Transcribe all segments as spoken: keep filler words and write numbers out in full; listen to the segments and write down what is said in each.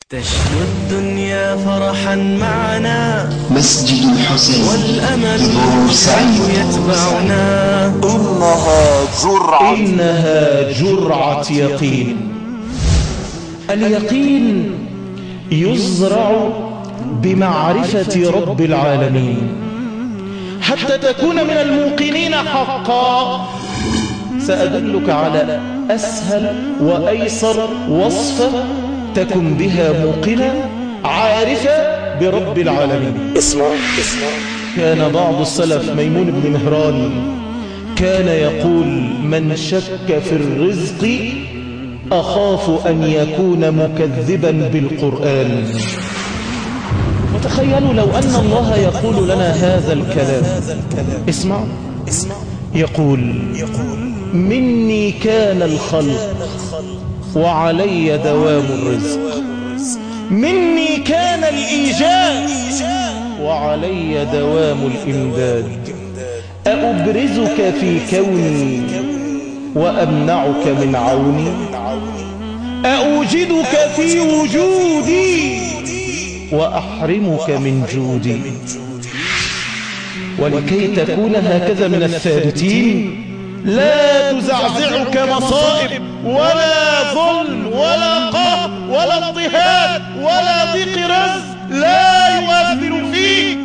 تشدو الدنيا فرحا معنا مسجد الحسين والأمل بورسعيد يتبعنا. إنها جرعة إنها جرعة يقين. اليقين يزرع بمعرفة رب العالمين حتى تكون من الموقنين حقا. سأدلك على أسهل وأيسر وصفة تكن بها موقنا عارفة برب العالمين. اسمع اسمع كان بعض السلف ميمون بن مهران كان يقول: من شك في الرزق أخاف أن يكون مكذبا بالقرآن. وتخيلوا لو أن الله يقول لنا هذا الكلام. اسمع اسمع يقول: مني كان الخلق وعلي دوام الرزق، مني كان الإيجاد وعلي دوام الإمداد، أأبرزك في كوني وأمنعك من عوني، أوجدك في وجودي وأحرمك من جودي. ولكي تكون هكذا من الثابتين لا تزعزعك مصائب ولا ظلم ولا قهر ولا اضطهاد ولا ضيق رزق لا يؤثر فيك.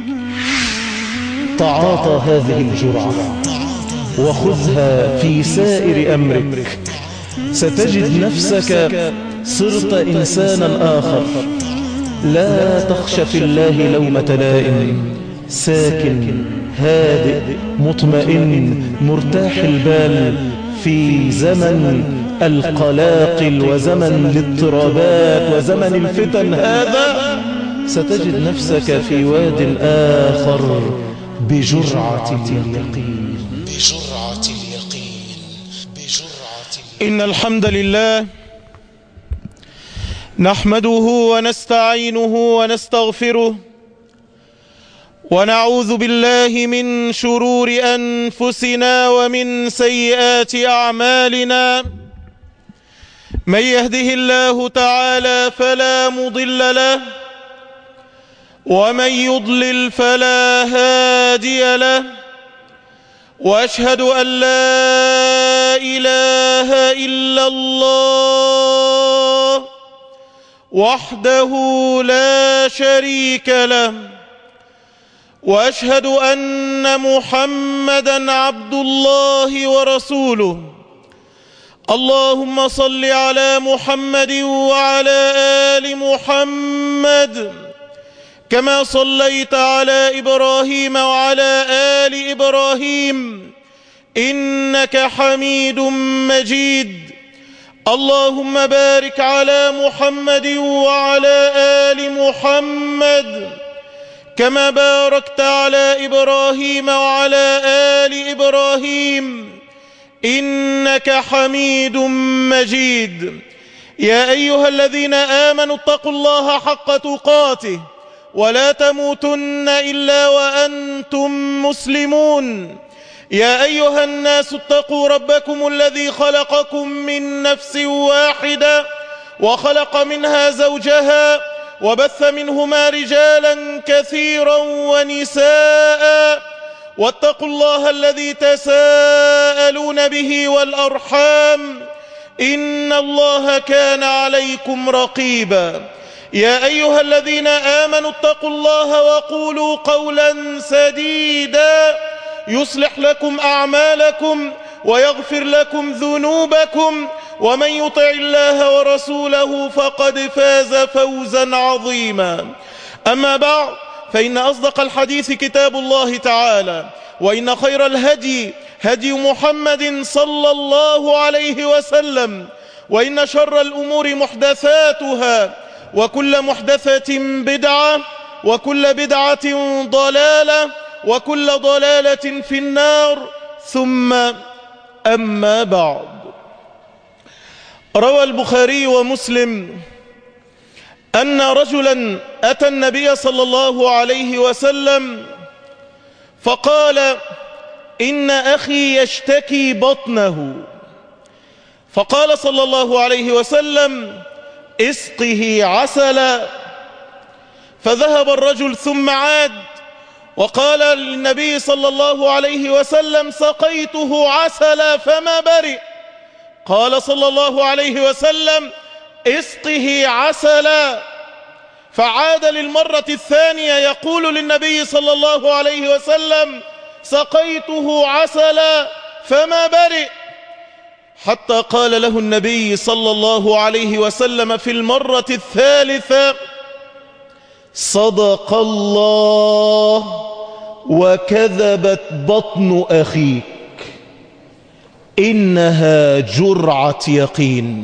تعاطى هذه الجرعة وخذها في سائر أمرك، ستجد نفسك صرت إنسانا آخر. لا تخش في الله لومة لائم، ساكن هادئ مطمئن مرتاح البال في زمن القلاقل وزمن الاضطرابات وزمن الفتن. هذا ستجد نفسك في واد آخر بجرعة اليقين. بجرعة اليقين بجرعة إن الحمد لله نحمده ونستعينه ونستغفره ونعوذ بالله من شرور أنفسنا ومن سيئات أعمالنا. من يهده الله تعالى فلا مضل له ومن يضلل فلا هادي له، وأشهد أن لا إله إلا الله وحده لا شريك له، وأشهد أن محمدا عبد الله ورسوله. اللهم صل على محمد وعلى آل محمد كما صليت على إبراهيم وعلى آل إبراهيم إنك حميد مجيد. اللهم بارك على محمد وعلى آل محمد كما باركت على إبراهيم وعلى آل إبراهيم إنك حميد مجيد. يا أيها الذين آمنوا اتقوا الله حق تقاته ولا تموتن إلا وأنتم مسلمون. يا أيها الناس اتقوا ربكم الذي خلقكم من نفس واحدة وخلق منها زوجها وبث منهما رجالا كثيرا ونساء، واتقوا الله الذي تساءلون به والأرحام إن الله كان عليكم رقيبا. يا أيها الذين آمنوا اتقوا الله وقولوا قولا سديدا يصلح لكم أعمالكم ويغفر لكم ذنوبكم، ومن يطع الله ورسوله فقد فاز فوزا عظيما. أما بعد، فإن أصدق الحديث كتاب الله تعالى، وإن خير الهدي هدي محمد صلى الله عليه وسلم، وإن شر الأمور محدثاتها، وكل محدثة بدعة، وكل بدعة ضلالة، وكل ضلالة في النار. ثم أما بعد، روى البخاري ومسلم أن رجلا أتى النبي صلى الله عليه وسلم فقال: إن أخي يشتكي بطنه. فقال صلى الله عليه وسلم: اسقه عسلا. فذهب الرجل ثم عاد وقال للنبي صلى الله عليه وسلم سقيته عسلا فما برئ. قال صلى الله عليه وسلم اسقه عسلا. فعاد للمرة الثانية يقول للنبي صلى الله عليه وسلم سقيته عسلا فما برئ، حتى قال له النبي صلى الله عليه وسلم في المرة الثالثة صدق الله وكذبت بطن أخيك إنها جرعة يقين.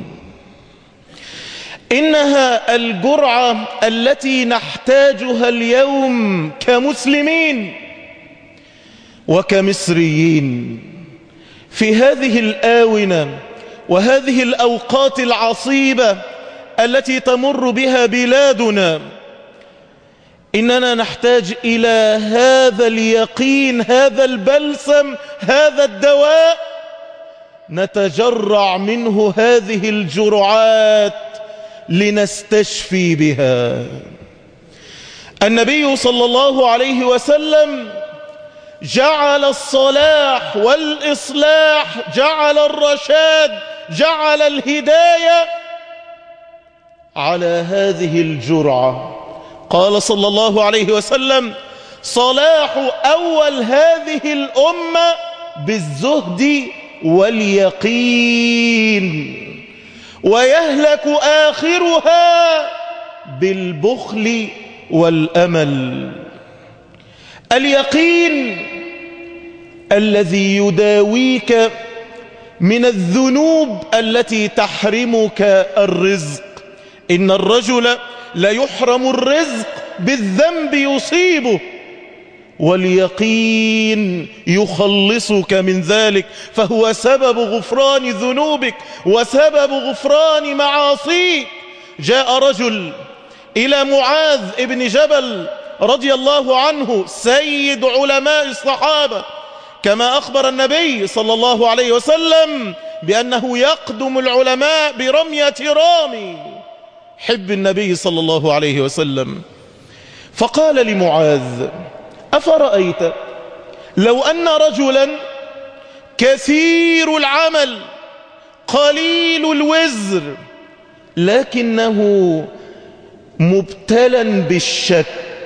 إنها الجرعة التي نحتاجها اليوم كمسلمين وكمصريين في هذه الآونة وهذه الأوقات العصيبة التي تمر بها بلادنا. إننا نحتاج إلى هذا اليقين، هذا البلسم، هذا الدواء نتجرع منه هذه الجرعات لنستشفي بها. النبي صلى الله عليه وسلم جعل الصلاح والإصلاح، جعل الرشاد، جعل الهداية على هذه الجرعة. قال صلى الله عليه وسلم صلاح أول هذه الأمة بالزهد واليقين، ويهلك آخرها بالبخل والأمل. اليقين الذي يداويك من الذنوب التي تحرمك الرزق. إن الرجل ليحرم الرزق بالذنب يصيبه، واليقين يخلصك من ذلك، فهو سبب غفران ذنوبك وسبب غفران معاصيك. جاء رجل إلى معاذ ابن جبل رضي الله عنه سيد علماء الصحابة، كما أخبر النبي صلى الله عليه وسلم بأنه يقدم العلماء برمية رامي، حب النبي صلى الله عليه وسلم. فقال لمعاذ أفرأيت لو أن رجلا كثير العمل قليل الوزر لكنه مبتلا بالشك،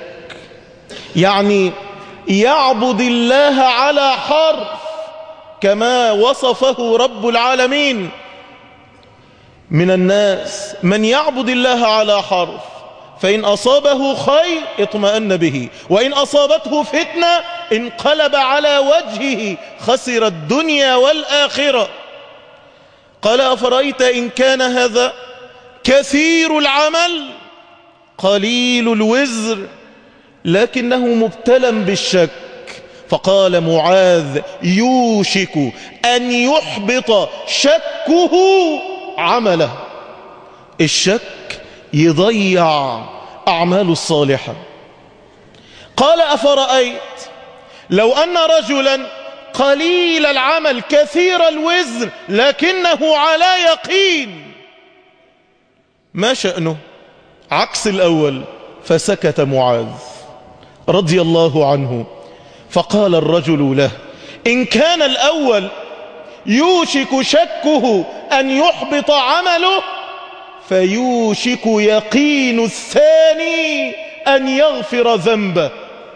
يعني يعبد الله على حرف كما وصفه رب العالمين. من الناس من يعبد الله على حرف، فإن أصابه خير اطمأن به، وإن أصابته فتنة انقلب على وجهه، خسر الدنيا والآخرة. قال أفرأيت إن كان هذا كثير العمل قليل الوزر لكنه مبتلا بالشك. فقال معاذ يوشك أن يحبط شكه عمله. الشك يضيع أعماله الصالحة. قال أفرأيت لو أن رجلا قليل العمل كثير الوزر لكنه على يقين، ما شأنه؟ عكس الأول. فسكت معاذ رضي الله عنه. فقال الرجل له إن كان الأول يوشك شكه أن يحبط عمله فيوشك يقين الثاني أن يغفر ذنبه.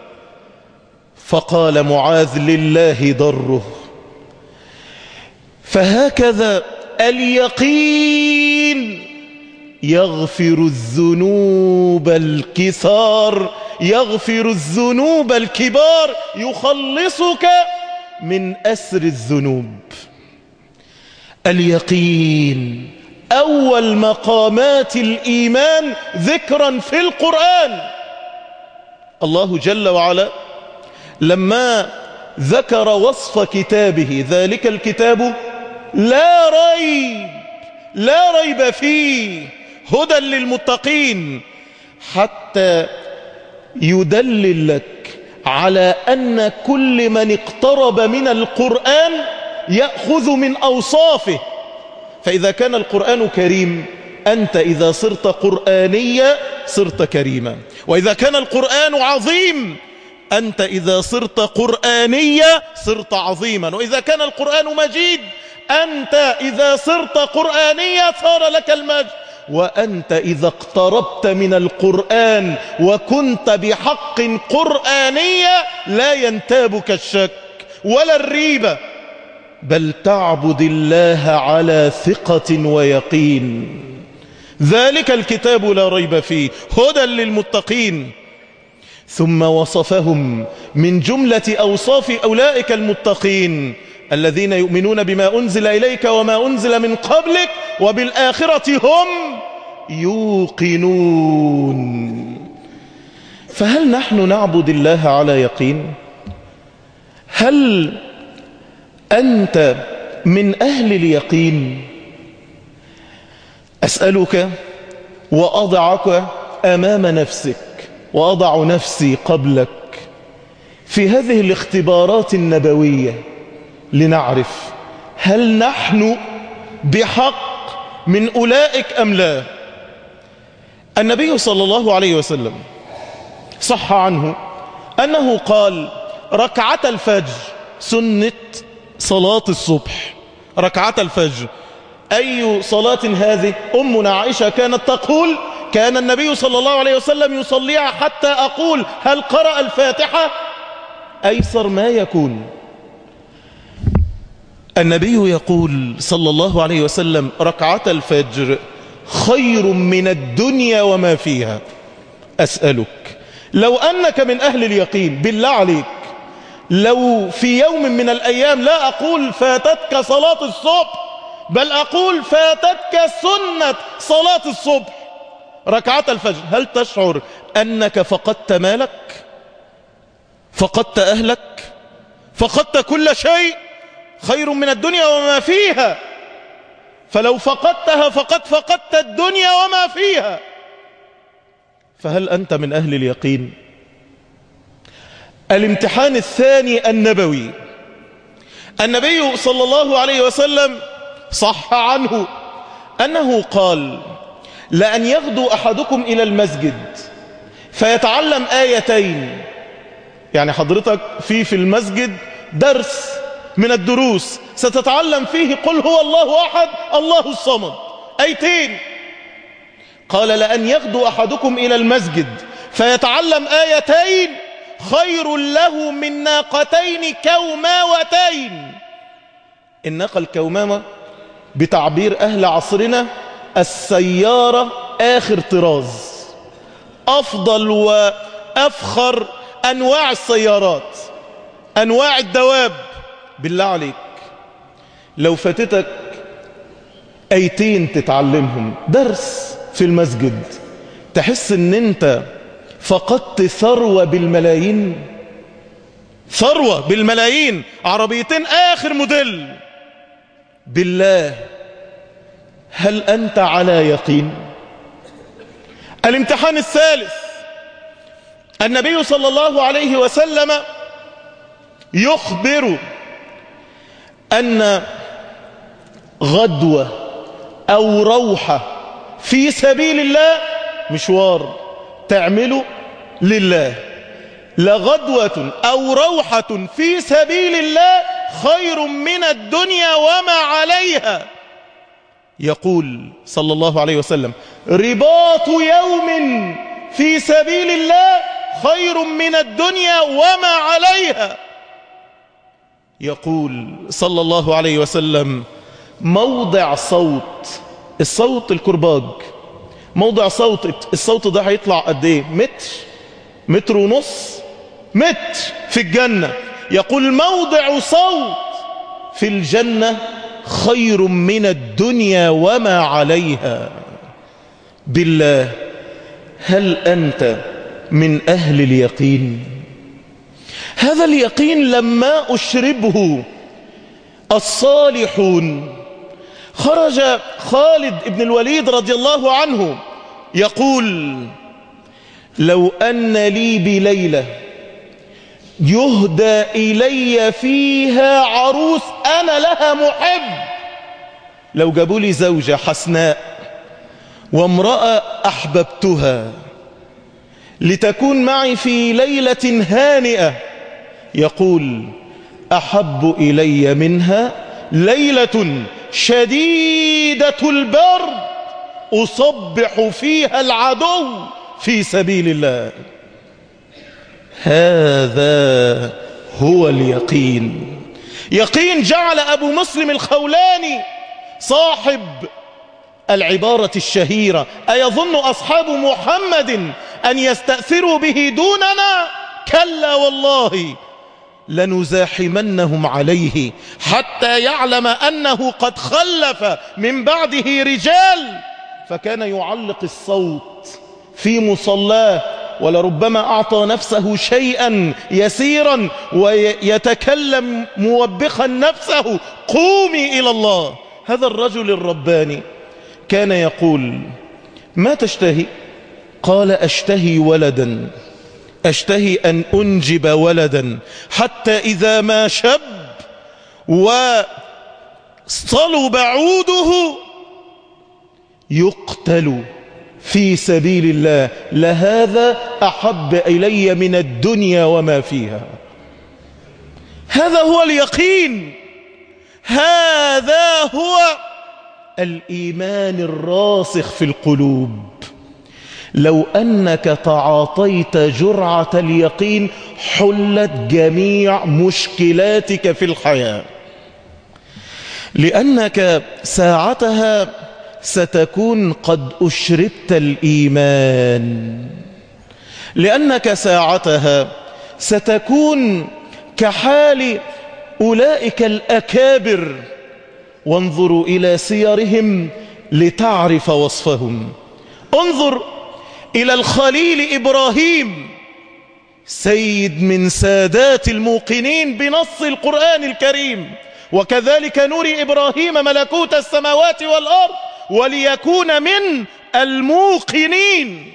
فقال معاذ لله ضره. فهكذا اليقين يغفر الذنوب الكثار، يغفر الذنوب الكبار، يخلصك من أسر الذنوب. اليقين أول مقامات الإيمان ذكرا في القرآن. الله جل وعلا لما ذكر وصف كتابه ذلك الكتاب لا ريب لا ريب فيه هدى للمتقين، حتى يدلل لك على أن كل من اقترب من القرآن يأخذ من أوصافه. فإذا كان القرآن كريم أنت إذا صرت قرآنيا صرت كريما، وإذا كان القرآن عظيم أنت إذا صرت قرآنيا صرت عظيما، وإذا كان القرآن مجيد أنت إذا صرت قرآنيا صار لك المجد. وأنت إذا اقتربت من القرآن وكنت بحق قرآنيا لا ينتابك الشك ولا الريبة، بل تعبد الله على ثقة ويقين. ذلك الكتاب لا ريب فيه هدى للمتقين. ثم وصفهم من جملة أوصاف أولئك المتقين الذين يؤمنون بما أنزل إليك وما أنزل من قبلك وبالآخرة هم يوقنون. فهل نحن نعبد الله على يقين؟ هل أنت من أهل اليقين؟ أسألك وأضعك أمام نفسك وأضع نفسي قبلك في هذه الاختبارات النبوية لنعرف هل نحن بحق من أولئك أم لا. النبي صلى الله عليه وسلم صح عنه أنه قال ركعة الفجر سنة صلاة الصبح. ركعة الفجر أي صلاة هذه؟ أمنا عائشة كانت تقول كان النبي صلى الله عليه وسلم يصليها حتى أقول هل قرأ الفاتحة؟ أيسر ما يكون. النبي يقول صلى الله عليه وسلم ركعة الفجر خير من الدنيا وما فيها. أسألك لو أنك من أهل اليقين بالله عليك، لو في يوم من الأيام لا أقول فاتتك صلاة الصبح بل أقول فاتتك سنة صلاة الصبح ركعة الفجر، هل تشعر أنك فقدت مالك، فقدت أهلك، فقدت كل شيء؟ خير من الدنيا وما فيها. فلو فقدتها فقد فقدت الدنيا وما فيها. فهل أنت من أهل اليقين؟ الامتحان الثاني النبوي. النبي صلى الله عليه وسلم صح عنه أنه قال لأن يغدو أحدكم إلى المسجد فيتعلم آيتين، يعني حضرتك في في المسجد درس من الدروس ستتعلم فيه قل هو الله أحد الله الصمد، آيتين. قال لأن يغدو أحدكم إلى المسجد فيتعلم آيتين خير له من ناقتين كوماوتين. الناقة الكومامة بتعبير أهل عصرنا السيارة آخر طراز، أفضل وأفخر أنواع السيارات، أنواع الدواب. بالله عليك لو فاتتك آيتين تتعلمهم درس في المسجد تحس ان انت فقدت ثروة بالملايين، ثروة بالملايين، عربيتين آخر موديل. بالله هل أنت على يقين؟ الامتحان الثالث. النبي صلى الله عليه وسلم يخبر أن غدوة أو روحة في سبيل الله مشوار تعمله لله، لغدوة أو روحة في سبيل الله خير من الدنيا وما عليها. يقول صلى الله عليه وسلم رباط يوم في سبيل الله خير من الدنيا وما عليها. يقول صلى الله عليه وسلم موضع صوت، الصوت الكرباج، موضع صوت، الصوت ده هيطلع قد ايه؟ متر، متر ونص، متر في الجنة. يقول موضع صوت في الجنة خير من الدنيا وما عليها. بالله هل أنت من أهل اليقين؟ هذا اليقين لما أشربه الصالحون. خرج خالد بن الوليد رضي الله عنه يقول لو أن لي بليلة يهدى إلي فيها عروس أنا لها محب، لو جابوا لي زوجة حسناء وامرأة أحببتها لتكون معي في ليلة هانئة، يقول أحب إلي منها ليلة شديدة البرد أصبح فيها العدو في سبيل الله. هذا هو اليقين. يقين جعل أبو مسلم الخولاني صاحب العبارة الشهيرة: أيظن أصحاب محمد أن يستأثروا به دوننا؟ كلا والله لنزاحمنهم عليه حتى يعلم أنه قد خلف من بعده رجال. فكان يعلق الصوت في مصلاه، ولربما أعطى نفسه شيئا يسيرا ويتكلم موبخا نفسه: قومي إلى الله. هذا الرجل الرباني كان يقول: ما تشتهي؟ قال: أشتهي ولدا، أشتهي أن أنجب ولدا حتى إذا ما شب وصلب عوده يقتل في سبيل الله، لهذا أحب إلي من الدنيا وما فيها. هذا هو اليقين، هذا هو الإيمان الراسخ في القلوب. لو أنك تعاطيت جرعة اليقين حلت جميع مشكلاتك في الحياة، لأنك ساعتها ستكون قد أشربت الإيمان، لأنك ساعتها ستكون كحال أولئك الأكابر. وانظروا إلى سيرهم لتعرف وصفهم. انظر إلى الخليل إبراهيم، سيد من سادات الموقنين بنص القرآن الكريم: وكذلك نري إبراهيم ملكوت السماوات والأرض وليكون من الموقنين.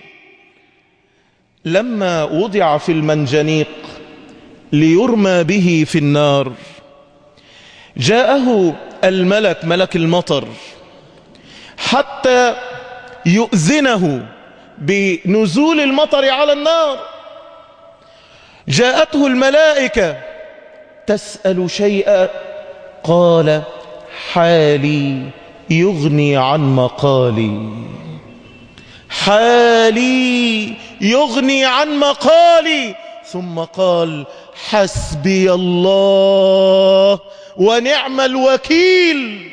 لما وضع في المنجنيق ليرمى به في النار، جاءه الملك ملك المطر حتى يؤذنه بنزول المطر على النار. جاءته الملائكة تسأل شيئا، قال: حالي يغني عن مقالي، حالي يغني عن مقالي. ثم قال: حسبي الله ونعم الوكيل.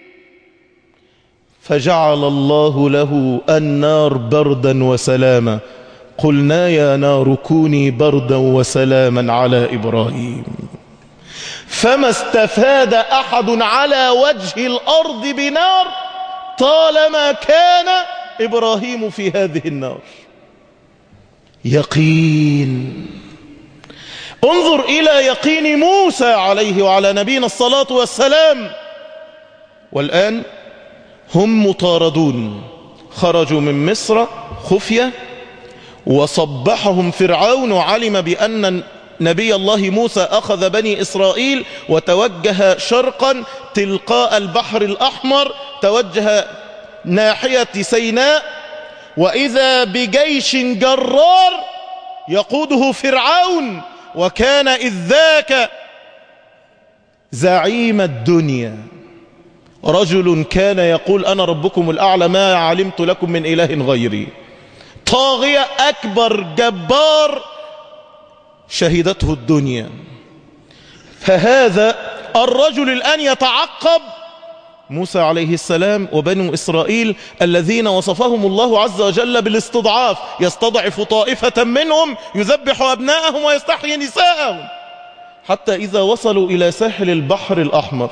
فجعل الله له النار بردا وسلاما. قلنا يا نار كوني بردا وسلاما على إبراهيم. فما استفاد أحد على وجه الأرض بنار طالما كان إبراهيم في هذه النار. يقين. انظر إلى يقين موسى عليه وعلى نبينا الصلاة والسلام. والآن هم مطاردون، خرجوا من مصر خفية، وصبحهم فرعون وعلم بأن نبي الله موسى أخذ بني إسرائيل وتوجه شرقا تلقاء البحر الأحمر، توجه ناحية سيناء، وإذا بجيش جرار يقوده فرعون، وكان إذ ذاك زعيم الدنيا، رجل كان يقول: أنا ربكم الأعلى ما علمت لكم من إله غيري. طاغية أكبر جبار شهدته الدنيا. فهذا الرجل الآن يتعقب موسى عليه السلام وبنو إسرائيل الذين وصفهم الله عز وجل بالاستضعاف، يستضعف طائفة منهم يذبح أبناءهم ويستحيي نساءهم، حتى إذا وصلوا إلى ساحل البحر الأحمر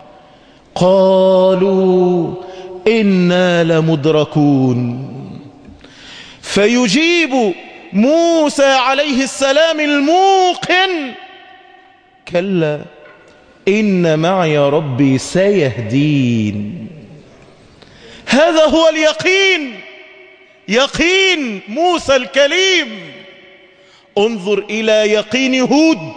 قالوا: إنا لمدركون. فيجيب موسى عليه السلام الموقن: كلا إن معي ربي سيهدين. هذا هو اليقين، يقين موسى الكليم. انظر إلى يقين هود،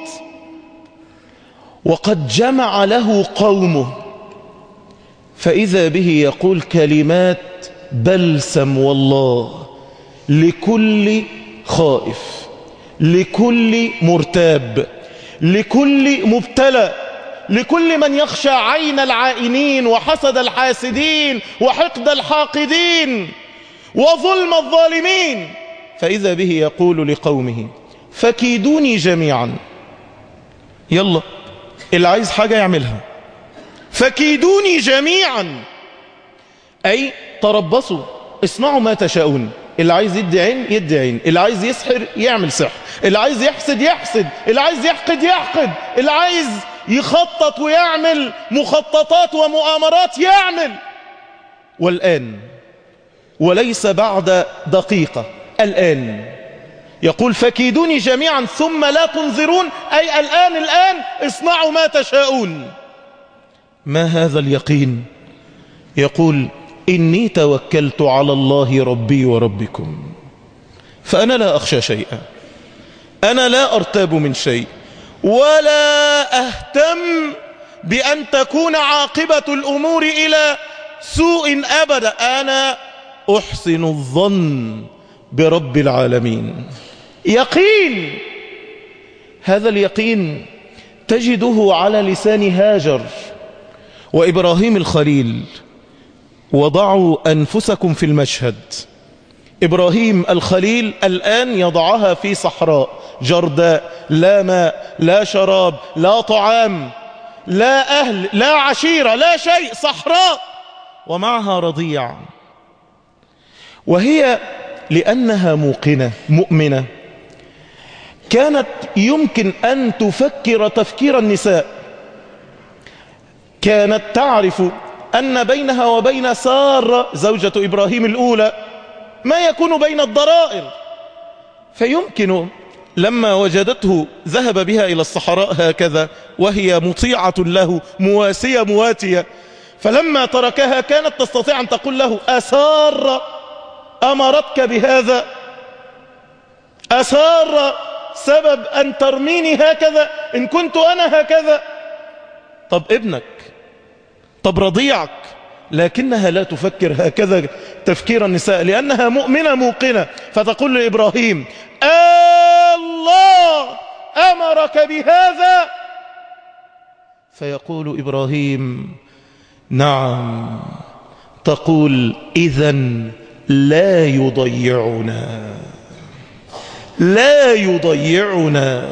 وقد جمع له قومه، فإذا به يقول كلمات بلسم والله لكل خائف، لكل مرتاب، لكل مبتلى، لكل من يخشى عين العائنين وحسد الحاسدين وحقد الحاقدين وظلم الظالمين. فإذا به يقول لقومه فكيدوني جميعا. يلا اللي عايز حاجة يعملها. فكيدوني جميعا أي تربصوا، اصنعوا ما تشاءون. اللي عايز يدي عين يدي عين، اللي عايز يسحر يعمل سحر، اللي عايز يحسد يحسد، اللي عايز يحقد يحقد، اللي عايز يخطط ويعمل مخططات ومؤامرات يعمل. والآن وليس بعد دقيقة، الآن يقول فكيدوني جميعا ثم لا تنظرون، أي الآن الآن اصنعوا ما تشاءون. ما هذا اليقين؟ يقول إني توكلت على الله ربي وربكم فأنا لا أخشى شيئا، أنا لا أرتاب من شيء، ولا أهتم بأن تكون عاقبة الأمور إلى سوء أبدا، أنا أحسن الظن برب العالمين. يقين. هذا اليقين تجده على لسان هاجر وإبراهيم الخليل. وضعوا أنفسكم في المشهد. إبراهيم الخليل الآن يضعها في صحراء جرداء، لا ماء لا شراب لا طعام لا أهل لا عشيرة لا شيء، صحراء، ومعها رضيع. وهي لأنها موقنة مؤمنة كانت يمكن أن تفكر تفكير النساء. كانت تعرف أن بينها وبين سارة زوجة إبراهيم الأولى ما يكون بين الضرائر، فيمكن لما وجدته ذهب بها إلى الصحراء هكذا وهي مطيعة له مواسية مواتية، فلما تركها كانت تستطيع أن تقول له أسارة أمرتك بهذا؟ أسارة سبب أن ترميني هكذا إن كنت أنا هكذا؟ طب ابنك، طب رضيعك. لكنها لا تفكر هكذا تفكير النساء لأنها مؤمنة موقنة، فتقول لإبراهيم الله أمرك بهذا؟ فيقول إبراهيم نعم. تقول إذن لا يضيعنا، لا يضيعنا.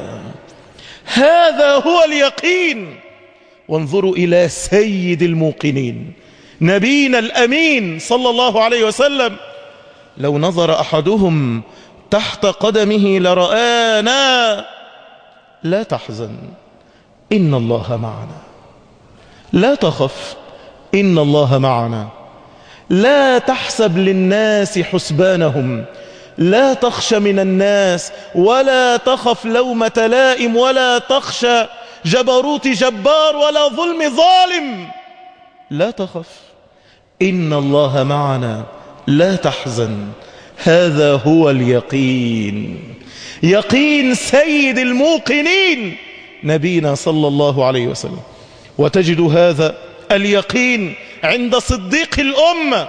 هذا هو اليقين. وانظروا إلى سيد الموقنين نبينا الأمين صلى الله عليه وسلم، لو نظر أحدهم تحت قدمه لرآنا. لا تحزن إن الله معنا، لا تخف إن الله معنا، لا تحسب للناس حسبانهم، لا تخشى من الناس ولا تخف لومة لائم ولا تخشى جبروت جبار ولا ظلم ظالم. لا تخف إن الله معنا، لا تحزن. هذا هو اليقين، يقين سيد الموقنين نبينا صلى الله عليه وسلم. وتجد هذا اليقين عند صديق الأمة.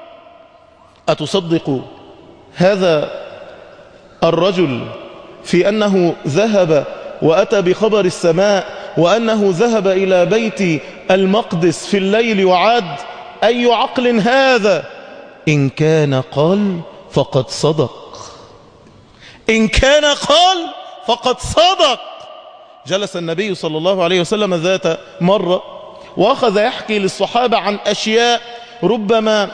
أتصدق هذا الرجل في أنه ذهب وأتى بخبر السماء وأنه ذهب إلى بيت المقدس في الليل وعاد؟ أي عقل هذا؟ إن كان قال فقد صدق، إن كان قال فقد صدق. جلس النبي صلى الله عليه وسلم ذات مرة وأخذ يحكي للصحابة عن أشياء ربما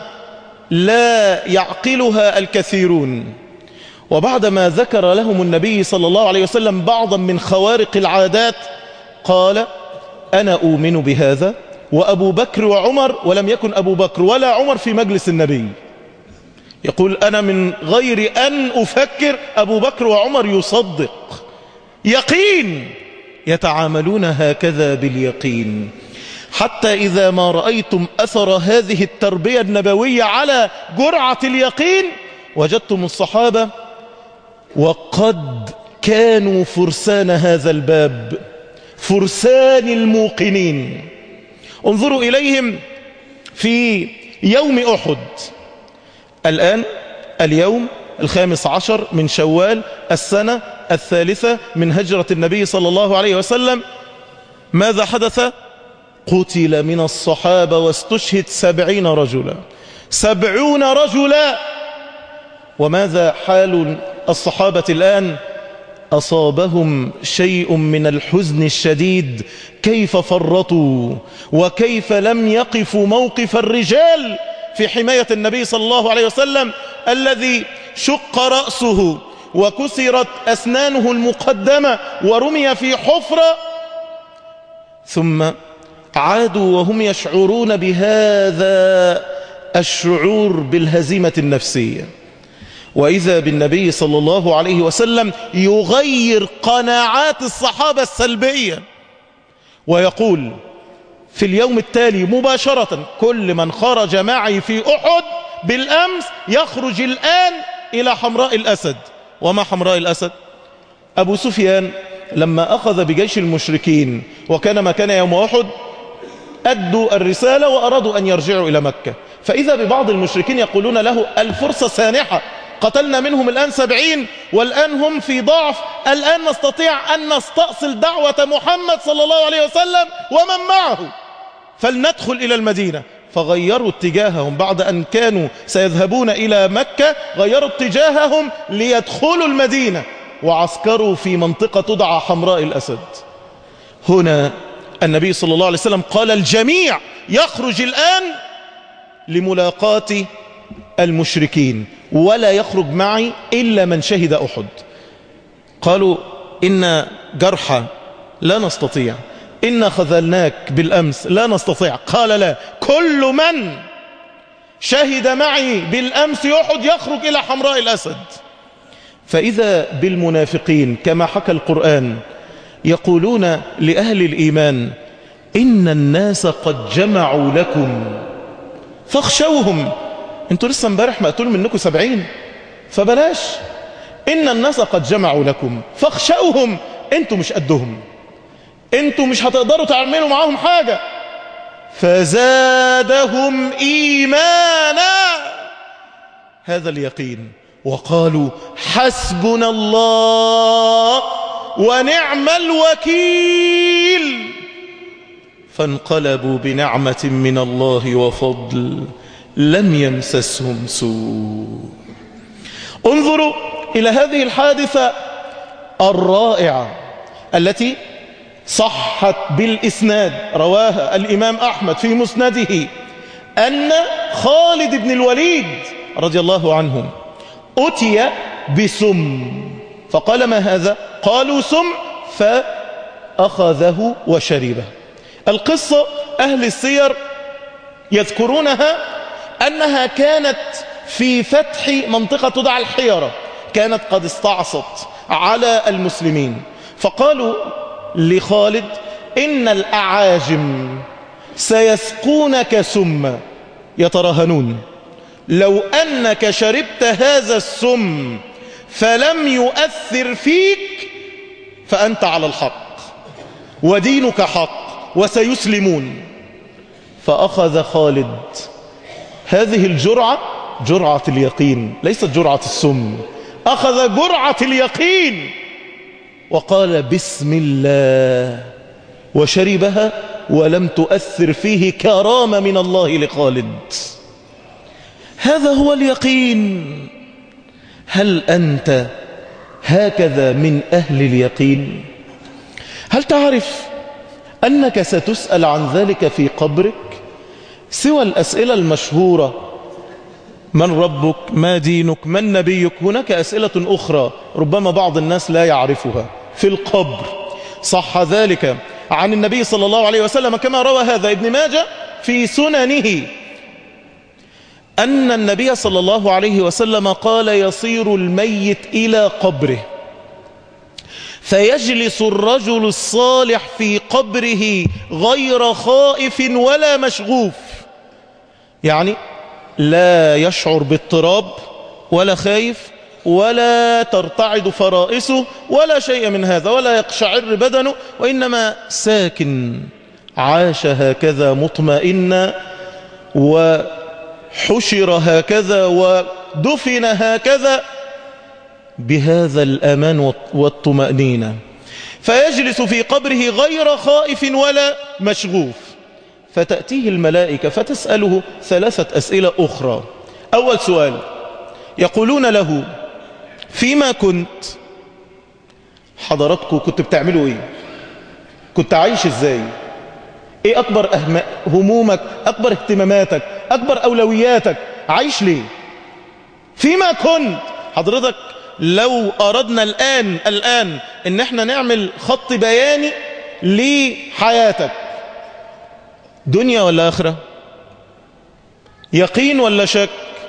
لا يعقلها الكثيرون. وبعدما ذكر لهم النبي صلى الله عليه وسلم بعضا من خوارق العادات قال أنا أؤمن بهذا وأبو بكر وعمر، ولم يكن أبو بكر ولا عمر في مجلس النبي. يقول أنا من غير أن أفكر أبو بكر وعمر يصدق. يقين. يتعاملون هكذا باليقين. حتى إذا ما رأيتم أثر هذه التربية النبوية على جرعة اليقين وجدتم الصحابة وقد كانوا فرسان هذا الباب، فرسان الموقنين. انظروا إليهم في يوم أحد الآن اليوم الخامس عشر من شوال السنة الثالثة من هجرة النبي صلى الله عليه وسلم. ماذا حدث؟ قتل من الصحابة واستشهد سبعين رجلا، سبعون رجلا. وماذا حال الصحابة الآن؟ أصابهم شيء من الحزن الشديد، كيف فرطوا وكيف لم يقفوا موقف الرجال في حماية النبي صلى الله عليه وسلم الذي شق رأسه وكسرت أسنانه المقدمة ورمي في حفرة، ثم عادوا وهم يشعرون بهذا الشعور بالهزيمة النفسية. وإذا بالنبي صلى الله عليه وسلم يغير قناعات الصحابة السلبية ويقول في اليوم التالي مباشرة: كل من خرج معي في أحد بالأمس يخرج الآن إلى حمراء الأسد. وما حمراء الأسد؟ أبو سفيان لما أخذ بجيش المشركين وكان ما كان يوم أحد أدوا الرسالة وأرادوا أن يرجعوا إلى مكة، فإذا ببعض المشركين يقولون له: الفرصة سانحة، قتلنا منهم الآن سبعين والآن هم في ضعف، الآن نستطيع أن نستأصل دعوة محمد صلى الله عليه وسلم ومن معه، فلندخل إلى المدينة. فغيروا اتجاههم بعد أن كانوا سيذهبون إلى مكة، غيروا اتجاههم ليدخلوا المدينة وعسكروا في منطقة تدعى حمراء الأسد. هنا النبي صلى الله عليه وسلم قال: الجميع يخرج الآن لملاقاة المشركين، ولا يخرج معي إلا من شهد أحد. قالوا: إن جرحى لا نستطيع، إن خذلناك بالأمس لا نستطيع. قال: لا، كل من شهد معي بالأمس أحد يخرج إلى حمراء الأسد. فإذا بالمنافقين كما حكى القرآن يقولون لأهل الإيمان: إن الناس قد جمعوا لكم فاخشوهم. انتوا لسه امبارح مقتول منكم سبعين، فبلاش. إن الناس قد جمعوا لكم فاخشوهم، انتوا مش قدهم، انتوا مش هتقدروا تعملوا معاهم حاجة. فزادهم إيمانا، هذا اليقين، وقالوا: حسبنا الله ونعم الوكيل. فانقلبوا بنعمة من الله وفضل لم يمسسهم سوء. انظروا إلى هذه الحادثة الرائعة التي صحت بالإسناد، رواها الإمام أحمد في مسنده، أن خالد بن الوليد رضي الله عنه أتي بسم، فقال: ما هذا؟ قالوا: سم، فأخذه وشربه. القصة أهل السير يذكرونها أنها كانت في فتح منطقة تدعى الحيرة، كانت قد استعصت على المسلمين، فقالوا لخالد: إن الأعاجم سيسقونك سم، يتراهنون، لو أنك شربت هذا السم فلم يؤثر فيك فأنت على الحق ودينك حق وسيسلمون. فأخذ خالد هذه الجرعة، جرعة اليقين، ليست جرعة السم، أخذ جرعة اليقين وقال: بسم الله، وشربها ولم تؤثر فيه كرامة من الله لخالد. هذا هو اليقين. هل أنت هكذا من أهل اليقين؟ هل تعرف أنك ستسأل عن ذلك في قبرك؟ سوى الأسئلة المشهورة: من ربك؟ ما دينك؟ من نبيك؟ هناك أسئلة أخرى ربما بعض الناس لا يعرفها في القبر. صح ذلك عن النبي صلى الله عليه وسلم كما روى هذا ابن ماجه في سننه، أن النبي صلى الله عليه وسلم قال: يصير الميت إلى قبره فيجلس الرجل الصالح في قبره غير خائف ولا مشغوف، يعني لا يشعر باضطراب ولا خايف ولا ترتعد فرائسه ولا شيء من هذا ولا يقشعر بدنه، وإنما ساكن، عاش هكذا مطمئنا حشر هكذا ودفن هكذا بهذا الأمان والطمأنينة، فيجلس في قبره غير خائف ولا مشغوف. فتأتيه الملائكة فتسأله ثلاثة أسئلة أخرى. أول سؤال يقولون له فيما كنت؟ حضراتكم كنت بتعملوا ايه؟ كنت عايش ازاي؟ ايه اكبر همومك، اكبر اهتماماتك، اكبر اولوياتك؟ عايش ليه؟ فيما كنت. حضرتك لو اردنا الان الان ان احنا نعمل خط بياني لحياتك، دنيا ولا اخرة؟ يقين ولا شك؟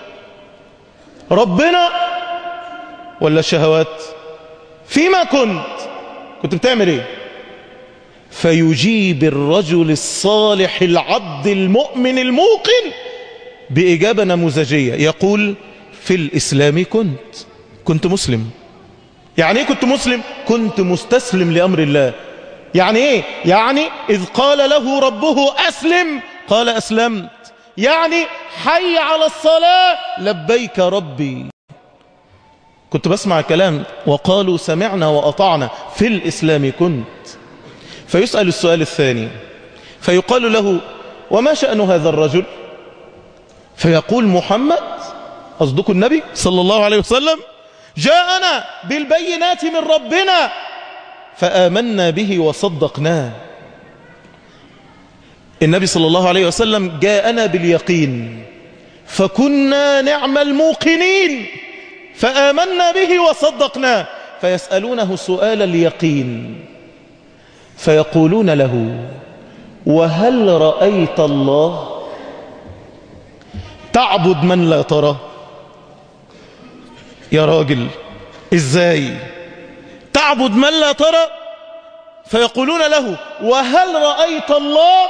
ربنا ولا شهوات؟ فيما كنت كنت بتعمل ايه؟ فيجيب الرجل الصالح العبد المؤمن الموقن بإجابة نموذجية، يقول في الإسلام كنت كنت مسلم. يعني ايه كنت مسلم؟ كنت مستسلم لأمر الله. يعني ايه؟ يعني إذ قال له ربه أسلم قال أسلمت. يعني حي على الصلاة لبيك ربي. كنت بسمع كلام وقالوا سمعنا وأطعنا في الإسلام كنت. فيسأل السؤال الثاني فيقال له وما شأن هذا الرجل؟ فيقول محمد، أصدق النبي صلى الله عليه وسلم، جاءنا بالبينات من ربنا فآمنا به وصدقناه. النبي صلى الله عليه وسلم جاءنا باليقين فكنا نعم الموقنين فآمنا به وصدقناه. فيسألونه سؤال اليقين فيقولون له وهل رأيت الله؟ تعبد من لا ترى. يا راجل ازاي تعبد من لا ترى؟ فيقولون له وهل رأيت الله؟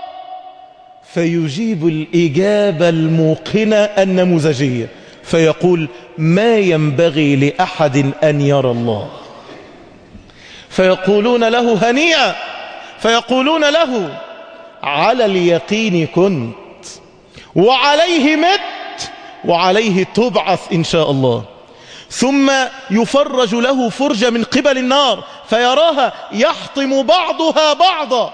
فيجيب الإجابة الموقنة النموذجية فيقول ما ينبغي لأحد أن يرى الله. فيقولون له هنيئا، فيقولون له على اليقين كنت وعليه مت وعليه تبعث إن شاء الله. ثم يفرج له فرجة من قبل النار فيراها يحطم بعضها بعضا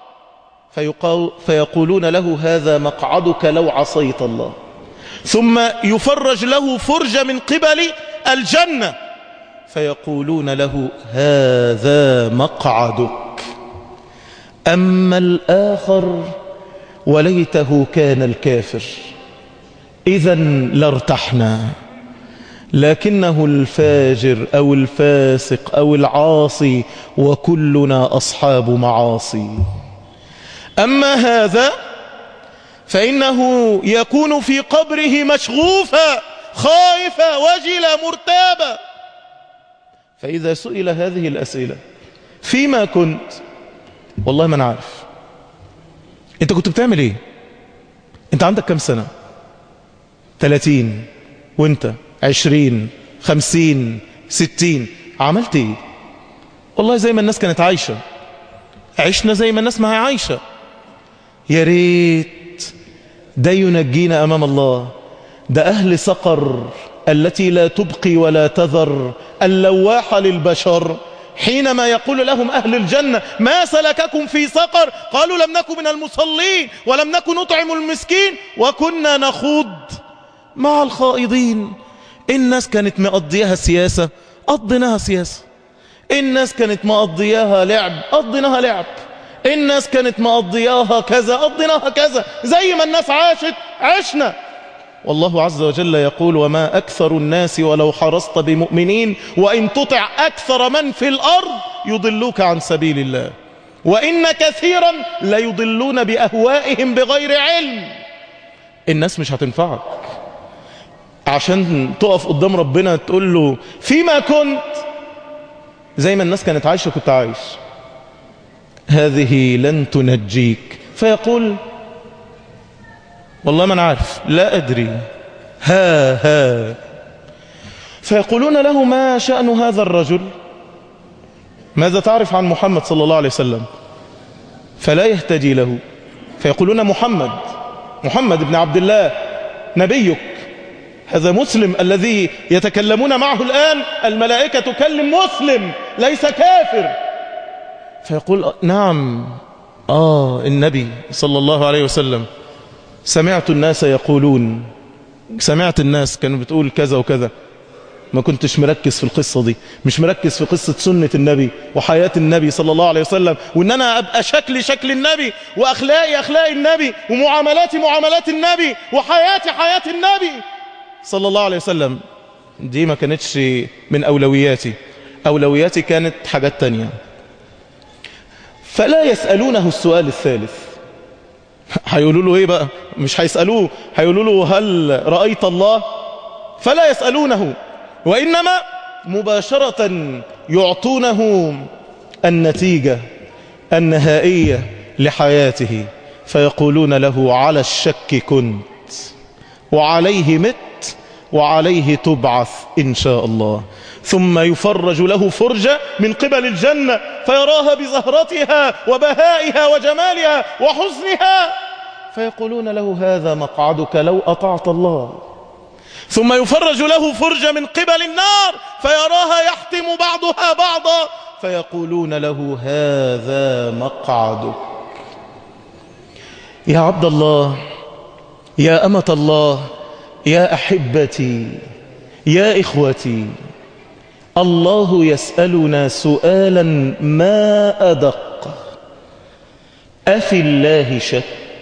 فيقولون له هذا مقعدك لو عصيت الله. ثم يفرج له فرجة من قبل الجنة فيقولون له هذا مقعدك. أما الآخر وليته كان الكافر إذا لارتحنا، لكنه الفاجر أو الفاسق أو العاصي وكلنا أصحاب معاصي. أما هذا فإنه يكون في قبره مشغوفا خائفا وجلا مرتابا. فإذا سئل هذه الأسئلة فيما كنت؟ والله ما نعرف. انت كنت بتعمل ايه؟ انت عندك كم سنة؟ ثلاثين وانت عشرين خمسين ستين عملت ايه؟ والله زي ما الناس كانت عايشة، عشنا زي ما الناس ما هي عايشة. يا ريت ده ينجينا أمام الله. ده أهل سقر التي لا تبقي ولا تذر اللواحة للبشر حينما يقول لهم أهل الجنة ما سلككم في سقر؟ قالوا لم نكن من المصلين ولم نكن نطعم المسكين وكنا نخوض مع الخائضين. الناس كانت مقضيها سياسة قضيناها سياسة، الناس كانت مقضياها لعب قضيناها لعب، الناس كانت مقضياها كذا قضيناها كذا، زي ما الناس عاشت عشنا. والله عز وجل يقول وما أكثر الناس ولو حرصت بمؤمنين وإن تطع أكثر من في الأرض يضلوك عن سبيل الله وإن كثيرا ليضلون بأهوائهم بغير علم. الناس مش هتنفعك عشان تقف قدام ربنا تقول له فيما كنت؟ زي ما الناس كانت عايشة كنت عايش. هذه لن تنجيك. فيقول والله ما أنا عارف، لا أدري، ها ها. فيقولون له ما شأن هذا الرجل؟ ماذا تعرف عن محمد صلى الله عليه وسلم؟ فلا يهتدي له. فيقولون محمد محمد بن عبد الله نبيك، هذا مسلم الذي يتكلمون معه الآن، الملائكة تكلم مسلم ليس كافر. فيقول نعم، آه النبي صلى الله عليه وسلم، سمعت الناس يقولون، سمعت الناس كانوا بتقول كذا وكذا، ما كنتش مركز في القصة دي، مش مركز في قصة سنة النبي وحياة النبي صلى الله عليه وسلم، وان انا ابقى شكلي شكل النبي، واخلاقي اخلاق النبي، ومعاملاتي معاملات النبي، وحياتي حياة النبي صلى الله عليه وسلم. دي ما كانتش من اولوياتي، اولوياتي كانت حاجات تانية. فلا يسألونه السؤال الثالث. هيقولوا له ايه بقى؟ مش هيسألوه، هيقولوا له هل رأيت الله؟ فلا يسألونه، وإنما مباشرة يعطونه النتيجة النهائية لحياته، فيقولون له على الشك كنت، وعليه مت، وعليه تبعث إن شاء الله. ثم يفرج له فرجة من قبل الجنة، فيراها بزهرتها وبهائها وجمالها وحسنها، فيقولون له هذا مقعدك لو أطعت الله. ثم يفرج له فرجة من قبل النار، فيراها يحتم بعضها بعضا، فيقولون له هذا مقعدك. يا عبد الله، يا أمة الله، يا أحبتي، يا إخوتي، الله يسألنا سؤالا ما أدق: أفي الله شك؟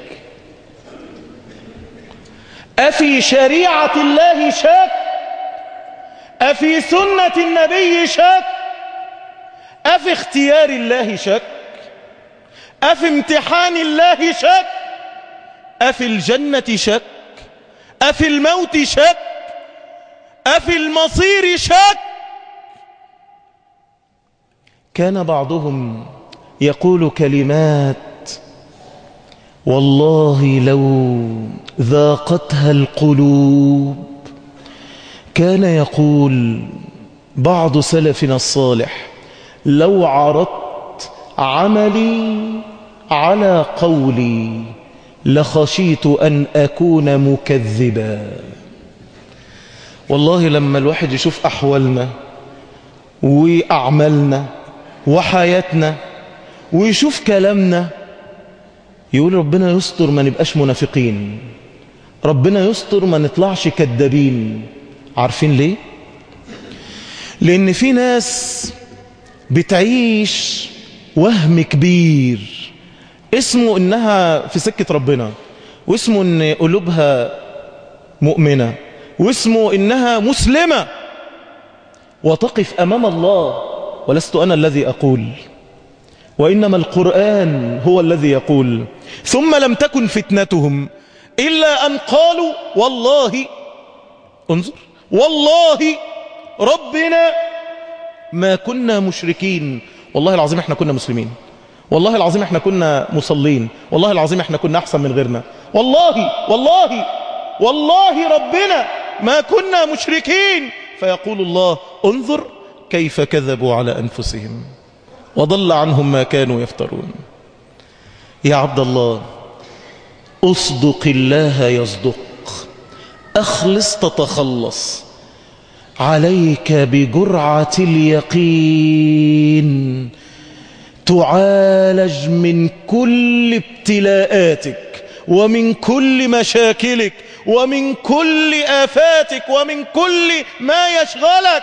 أفي شريعة الله شك؟ أفي سنة النبي شك؟ أفي اختيار الله شك؟ أفي امتحان الله شك؟ أفي الجنة شك؟ أفي الموت شك؟ أفي المصير شك؟ كان بعضهم يقول كلمات والله لو ذاقتها القلوب. كان يقول بعض سلفنا الصالح: لو عرضت عملي على قولي لخشيت أن أكون مكذبا. والله لما الواحد يشوف أحوالنا وأعمالنا وحياتنا ويشوف كلامنا يقول ربنا يستر ما نبقاش منافقين، ربنا يستر ما نطلعش كذابين. عارفين ليه؟ لأن في ناس بتعيش وهم كبير اسمه إنها في سكة ربنا، واسمه إن قلوبها مؤمنة، واسمه إنها مسلمة، وتقف أمام الله. ولست أنا الذي أقول، وإنما القرآن هو الذي يقول: ثم لم تكن فتنتهم إلا أن قالوا والله، انظر، والله ربنا ما كنا مشركين. والله العظيم احنا كنا مسلمين، والله العظيم احنا كنا مصلين، والله العظيم احنا كنا أحسن من غيرنا، والله والله والله ربنا ما كنا مشركين. فيقول الله: انظر كيف كذبوا على أنفسهم وضل عنهم ما كانوا يفترون. يا عبد الله، أصدق الله يصدق، أخلص تتخلص. عليك بجرعة اليقين تعالج من كل ابتلاءاتك، ومن كل مشاكلك، ومن كل آفاتك، ومن كل ما يشغلك.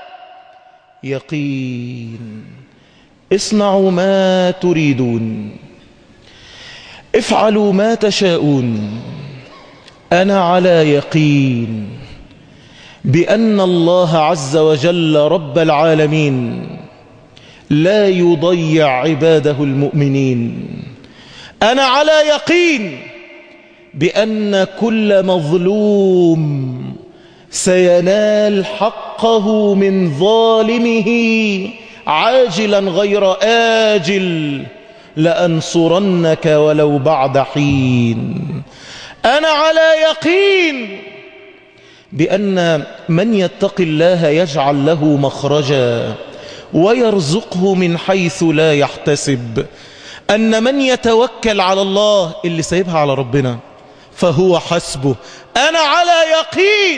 يقين. اصنعوا ما تريدون، افعلوا ما تشاءون. أنا على يقين بأن الله عز وجل رب العالمين لا يضيع عباده المؤمنين. أنا على يقين بأن كل مظلوم سينال حقه من ظالمه عاجلا غير آجل، لأنصرنك ولو بعد حين. أنا على يقين بأن من يتق الله يجعل له مخرجا ويرزقه من حيث لا يحتسب. أن من يتوكل على الله، اللي سايبها على ربنا فهو حسبه. أنا على يقين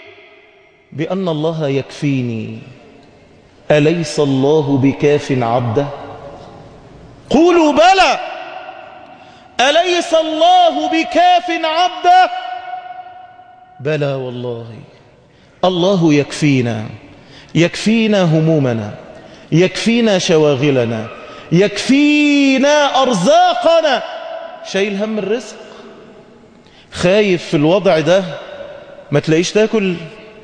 بأن الله يكفيني. أليس الله بكاف عبده؟ قولوا بلى. أليس الله بكاف عبده؟ بلى والله. الله يكفينا، يكفينا همومنا، يكفينا شواغلنا، يكفينا أرزاقنا. شايل هم الرزق، خايف في الوضع ده ما تلاقيش تاكل،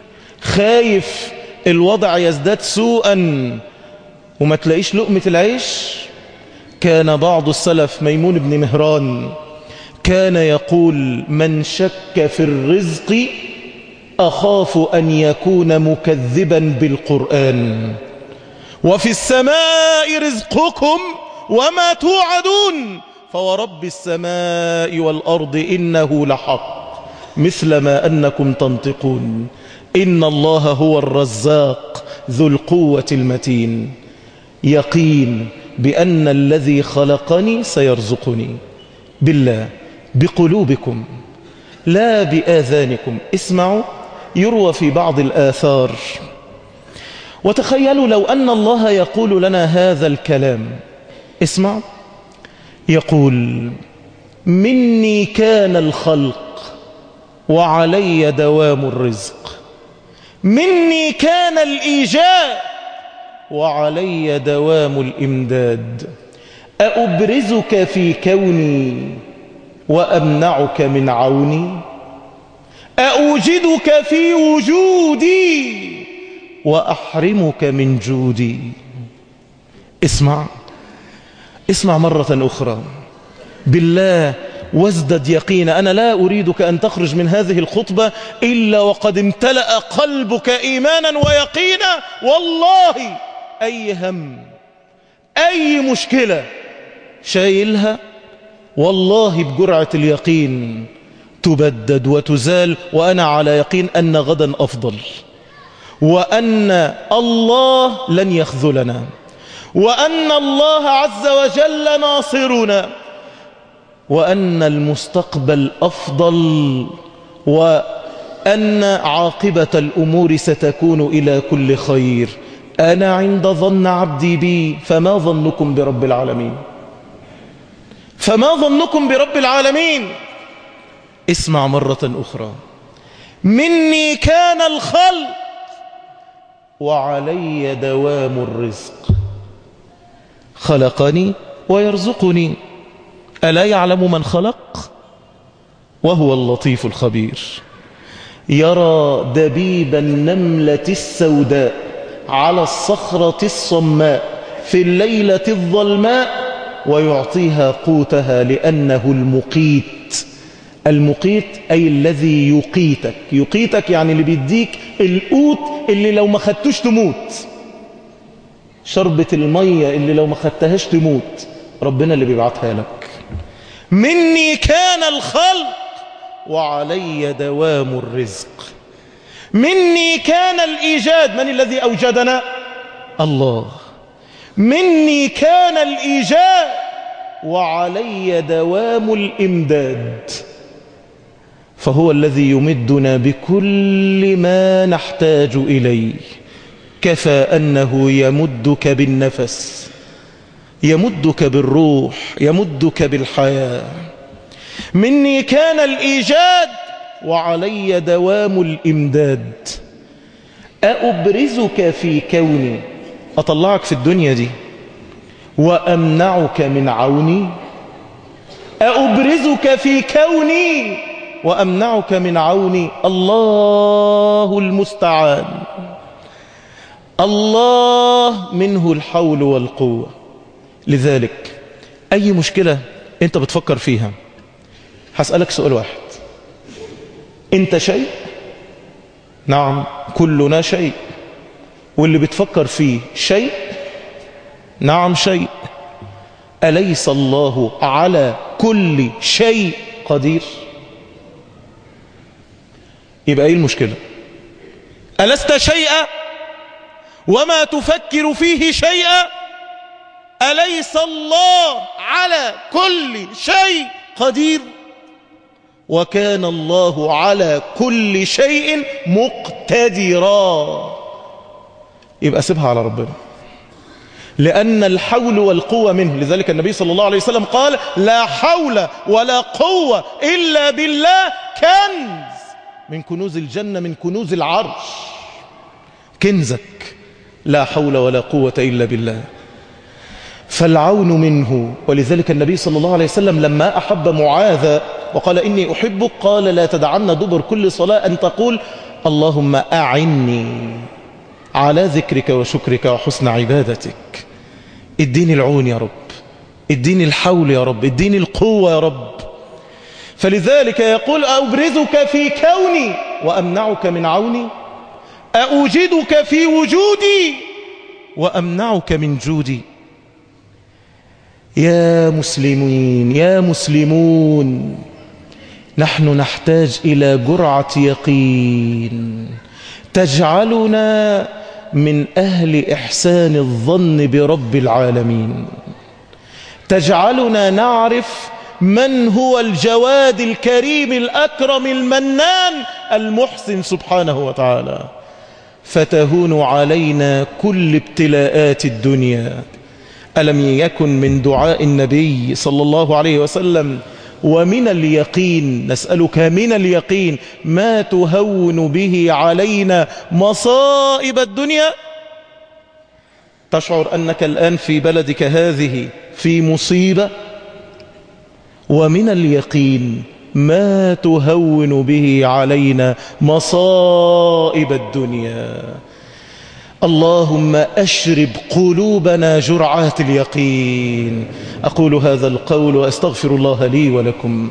خايف الوضع يزداد سوءا وما تلاقيش لقمة العيش. كان بعض السلف ميمون بن مهران كان يقول: من شك في الرزق أخاف أن يكون مكذبا بالقرآن، وفي السماء رزقكم وما توعدون، فورب السماء والأرض إنه لحق مثل ما أنكم تنطقون، إن الله هو الرزاق ذو القوة المتين. يقين بأن الذي خلقني سيرزقني. بالله، بقلوبكم لا بآذانكم. اسمعوا، يروى في بعض الآثار، وتخيلوا لو أن الله يقول لنا هذا الكلام. اسمعوا، يقول: مني كان الخلق وعلي دوام الرزق، مني كان الإيجاد وعلي دوام الإمداد، أأبرزك في كوني وأمنعك من عوني، أوجدك في وجودي وأحرمك من جودي. اسمع، اسمع مرة أخرى بالله وازدد يقينا. أنا لا أريدك أن تخرج من هذه الخطبة إلا وقد امتلأ قلبك إيمانا ويقينا. والله أي هم، أي مشكلة شايلها، والله بجرعة اليقين تبدد وتزال. وأنا على يقين أن غدا أفضل، وأن الله لن يخذلنا، وأن الله عز وجل ناصرنا، وأن المستقبل أفضل، وأن عاقبة الأمور ستكون إلى كل خير. أنا عند ظن عبدي بي، فما ظنكم برب العالمين؟ فما ظنكم برب العالمين؟ اسمع مرة أخرى: مني كان الخلق وعلي دوام الرزق، خلقني ويرزقني. ألا يعلم من خلق وهو اللطيف الخبير؟ يرى دبيب النملة السوداء على الصخرة الصماء في الليلة الظلماء ويعطيها قوتها لأنه المقيت. المقيت أي الذي يقيتك. يقيتك يعني اللي بيديك القوت اللي لو ما خدتوش تموت، شربة المية اللي لو ما خدتهاش تموت، ربنا اللي بيبعتها لك. مني كان الخلق وعلي دوام الرزق، مني كان الإيجاد. من الذي أوجدنا؟ الله. مني كان الإيجاد وعلي دوام الإمداد، فهو الذي يمدنا بكل ما نحتاج إليه. كفى أنه يمدك بالنفس، يمدك بالروح، يمدك بالحياة. مني كان الإيجاد وعلي دوام الإمداد، أأبرزك في كوني، أطلعك في الدنيا دي وأمنعك من عوني. أأبرزك في كوني وأمنعك من عوني. الله المستعان، الله منه الحول والقوة. لذلك أي مشكلة أنت بتفكر فيها، هسألك سؤال واحد: أنت شيء؟ نعم، كلنا شيء. واللي بتفكر فيه شيء؟ نعم شيء. أليس الله على كل شيء قدير؟ يبقى ايه المشكلة؟ ألست شيئا وما تفكر فيه شيئا؟ أليس الله على كل شيء قدير؟ وكان الله على كل شيء مقتدرا. يبقى سيبها على ربنا، لأن الحول والقوة منه. لذلك النبي صلى الله عليه وسلم قال لا حول ولا قوة إلا بالله، كنز من كنوز الجنة، من كنوز العرش، كنزك لا حول ولا قوة إلا بالله. فالعون منه. ولذلك النبي صلى الله عليه وسلم لما أحب معاذ وقال إني أحبك، قال لا تدعن دبر كل صلاة أن تقول اللهم أعني على ذكرك وشكرك وحسن عبادتك. اديني العون يا رب، اديني الحول يا رب، اديني القوة يا رب. فلذلك يقول أبرزك في كوني وأمنعك من عوني، أوجدك في وجودي وأمنعك من جودي. يا مسلمين يا مسلمون، نحن نحتاج إلى جرعة يقين تجعلنا من أهل إحسان الظن برب العالمين، تجعلنا نعرف من هو الجواد الكريم الأكرم المنان المحسن سبحانه وتعالى، فتهون علينا كل ابتلاءات الدنيا. ألم يكن من دعاء النبي صلى الله عليه وسلم ومن اليقين، نسألك من اليقين ما تهون به علينا مصائب الدنيا؟ تشعر أنك الآن في بلدك هذه في مصيبة، ومن اليقين ما تهون به علينا مصائب الدنيا. اللهم أشرب قلوبنا جرعات اليقين. أقول هذا القول وأستغفر الله لي ولكم.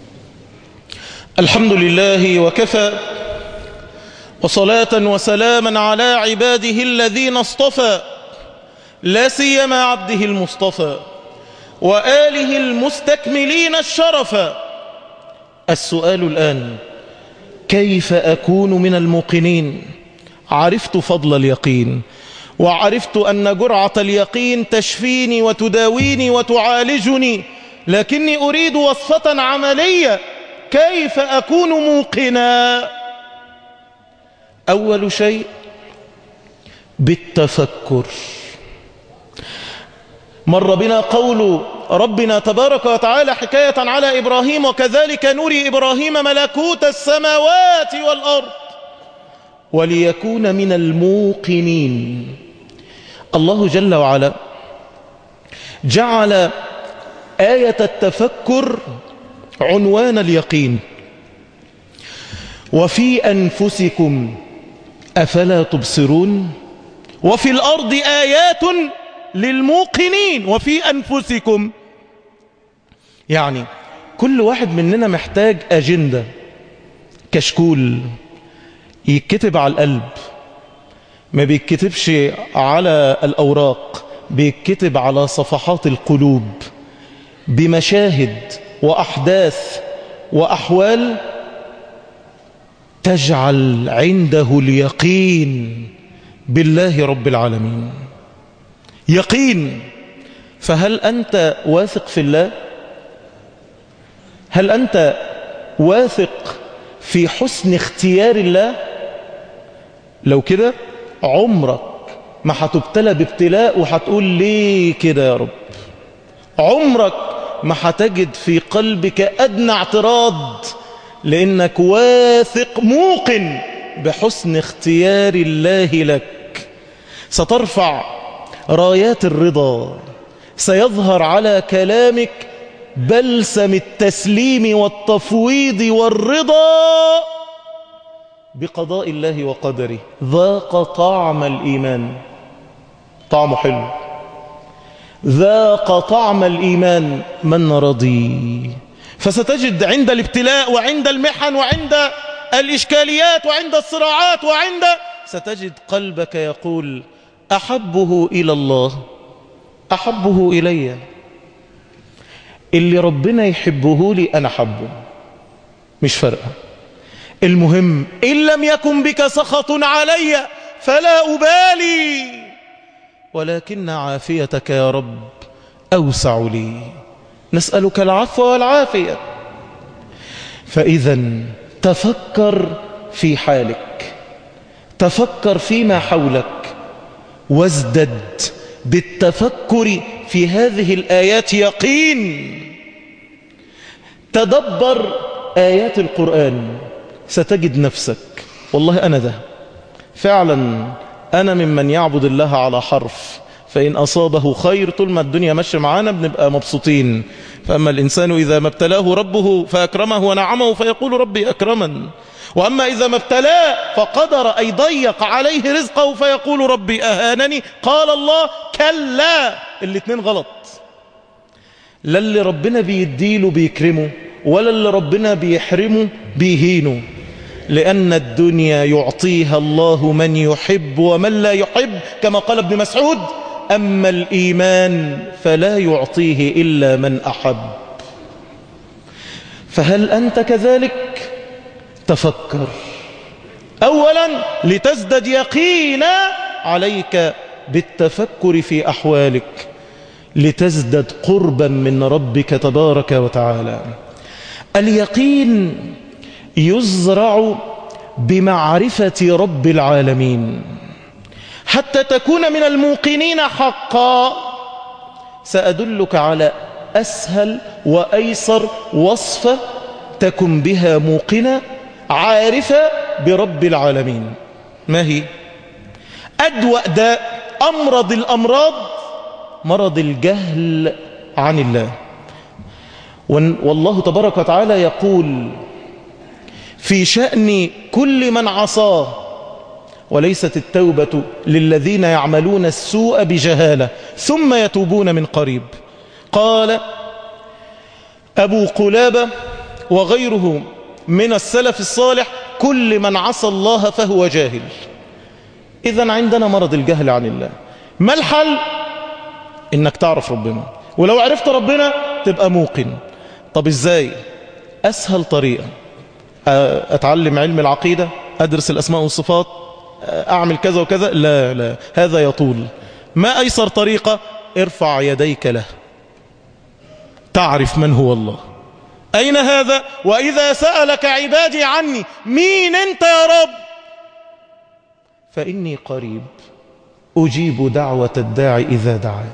الحمد لله وكفى، وصلاة وسلاما على عباده الذين اصطفى، لا سيما عبده المصطفى وآله المستكملين الشرفا. السؤال الآن: كيف أكون من الموقنين؟ عرفت فضل اليقين، وعرفت أن جرعة اليقين تشفيني وتداويني وتعالجني، لكني أريد وصفة عملية. كيف أكون موقنا؟ أول شيء بالتفكر. مر بنا قول ربنا تبارك وتعالى حكاية على إبراهيم: وكذلك نري إبراهيم ملكوت السماوات والأرض وليكون من الموقنين. الله جل وعلا جعل آية التفكر عنوان اليقين. وفي أنفسكم أفلا تبصرون وفي الأرض آيات للموقنين. وفي أنفسكم يعني كل واحد مننا محتاج أجندة، كشكول يتكتب على القلب، ما بيتكتبش على الأوراق، بيتكتب على صفحات القلوب بمشاهد وأحداث وأحوال تجعل عنده اليقين بالله رب العالمين. يقين. فهل أنت واثق في الله؟ هل أنت واثق في حسن اختيار الله؟ لو كده عمرك ما هتبتلى بابتلاء وهتقول ليه كده يا رب. عمرك ما هتجد في قلبك أدنى اعتراض، لأنك واثق موقن بحسن اختيار الله لك. سترفع رايات الرضا، سيظهر على كلامك بلسم التسليم والتفويض والرضا بقضاء الله وقدره. ذاق طعم الإيمان، طعمه حلو. ذاق طعم الإيمان من رضي. فستجد عند الابتلاء وعند المحن وعند الإشكاليات وعند الصراعات وعند ستجد قلبك يقول: أحبه إلى الله أحبه إلي. اللي ربنا يحبه لي أنا حبه، مش فارقة. المهم إن لم يكن بك سخط علي فلا أبالي، ولكن عافيتك يا رب أوسع لي. نسألك العفو والعافية. فإذا تفكر في حالك، تفكر فيما حولك، وازدد بالتفكر في هذه الآيات يقين. تدبر آيات القرآن ستجد نفسك والله أنا ده فعلا، أنا ممن يعبد الله على حرف، فإن أصابه خير طول ما الدنيا ماشية معانا بنبقى مبسوطين. فأما الإنسان إذا ما ابتلاه ربه فأكرمه ونعمه فيقول ربي أكرمن، وأما إذا ما ابتلاه فقدر أي ضيق عليه رزقه فيقول ربي أهانني. قال الله كلا، الاتنين غلط. لا اللي ربنا بيديله بيكرمه، ولا اللي ربنا بيحرمه بيهينه، لأن الدنيا يعطيها الله من يحب ومن لا يحب، كما قال ابن مسعود أما الإيمان فلا يعطيه إلا من أحب. فهل أنت كذلك؟ تفكر أولا لتزدد يقينا، عليك بالتفكر في أحوالك لتزدد قربا من ربك تبارك وتعالى. اليقين يزرع بمعرفة رب العالمين حتى تكون من الموقنين حقا. سأدلك على أسهل وأيسر وصفة تكن بها موقنة عارفة برب العالمين. ما هي؟ أدوأ داء، أمرض الأمراض، مرض الجهل عن الله. والله تبارك وتعالى يقول في شأن كل من عصاه: وليست التوبة للذين يعملون السوء بجهالة ثم يتوبون من قريب. قال أبو قلابة وغيره من السلف الصالح: كل من عصى الله فهو جاهل. إذن عندنا مرض الجهل عن الله. ما الحل؟ إنك تعرف ربنا، ولو عرفت ربنا تبقى موقن. طب إزاي؟ أسهل طريقة: أتعلم علم العقيدة، أدرس الأسماء والصفات، أعمل كذا وكذا. لا لا، هذا يطول. ما أيسر طريقة؟ ارفع يديك له، تعرف من هو الله. أين هذا؟ وإذا سألك عبادي عني، مين أنت يا رب؟ فإني قريب أجيب دعوة الداعي إذا دعان.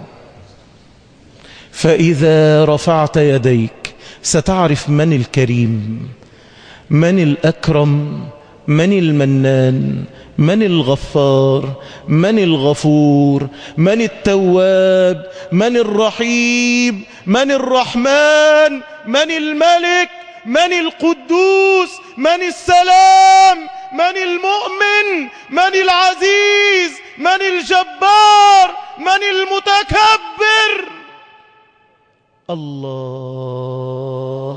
فإذا رفعت يديك ستعرف من الكريم، من الأكرم، من المنان، من الغفار، من الغفور، من التواب، من الرحيم، من الرحمن، من الملك، من القدوس، من السلام، من المؤمن، من العزيز، من الجبار، من المتكبر. الله.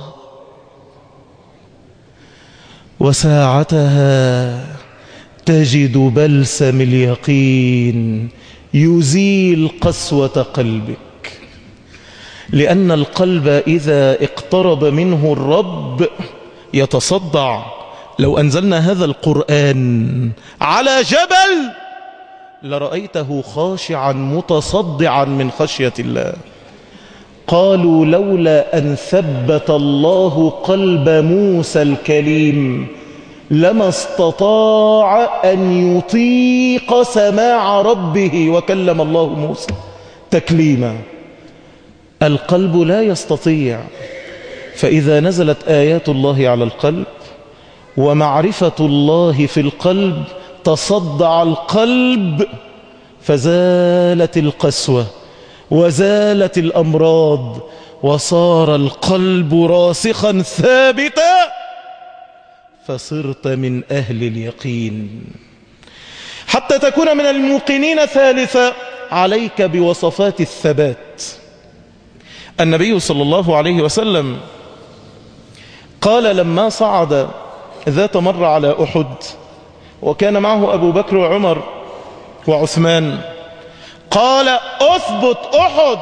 وساعتها تجد بلسم اليقين يزيل قسوة قلبك، لأن القلب إذا اقترب منه الرب يتصدع. لو أنزلنا هذا القرآن على جبل لرأيته خاشعا متصدعا من خشية الله. قالوا لولا أن ثبت الله قلب موسى الكليم لما استطاع أن يطيق سماع ربه، وكلم الله موسى تكليما. القلب لا يستطيع. فإذا نزلت آيات الله على القلب ومعرفة الله في القلب تصدع القلب، فزالت القسوة وزالت الأمراض، وصار القلب راسخا ثابتا، فصرت من أهل اليقين. حتى تكون من الموقنين ثالثا، عليك بوصفات الثبات. النبي صلى الله عليه وسلم قال لما صعد ذات مرة على أحد وكان معه أبو بكر وعمر وعثمان، قال: أثبت أحد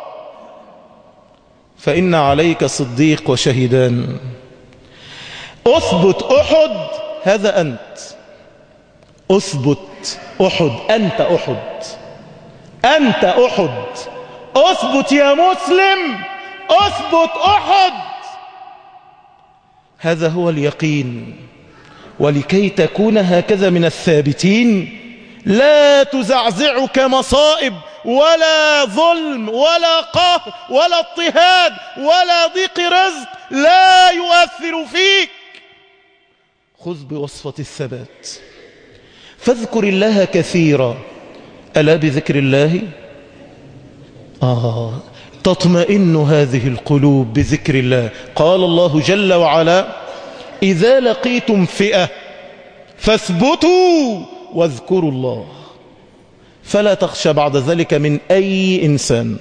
فإن عليك صديق وشهيدان. أثبت أحد، هذا أنت. أثبت أحد، أنت أحد، أنت أحد. أثبت يا مسلم، أثبت أحد. هذا هو اليقين. ولكي تكون هكذا من الثابتين لا تزعزعك مصائب ولا ظلم ولا قهر ولا اضطهاد ولا ضيق رزق لا يؤثر فيك. خذ بوصفة الثبات، فاذكر الله كثيرا. ألا بذكر الله آه تطمئن هذه القلوب بذكر الله. قال الله جل وعلا: إذا لقيتم فئة فاثبتوا واذكروا الله. فلا تخشى بعد ذلك من أي إنسان.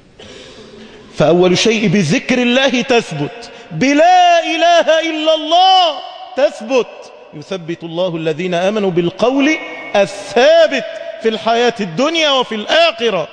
فأول شيء بذكر الله تثبت، بلا إله إلا الله تثبت. يثبت الله الذين آمنوا بالقول الثابت في الحياة الدنيا وفي الآخرة.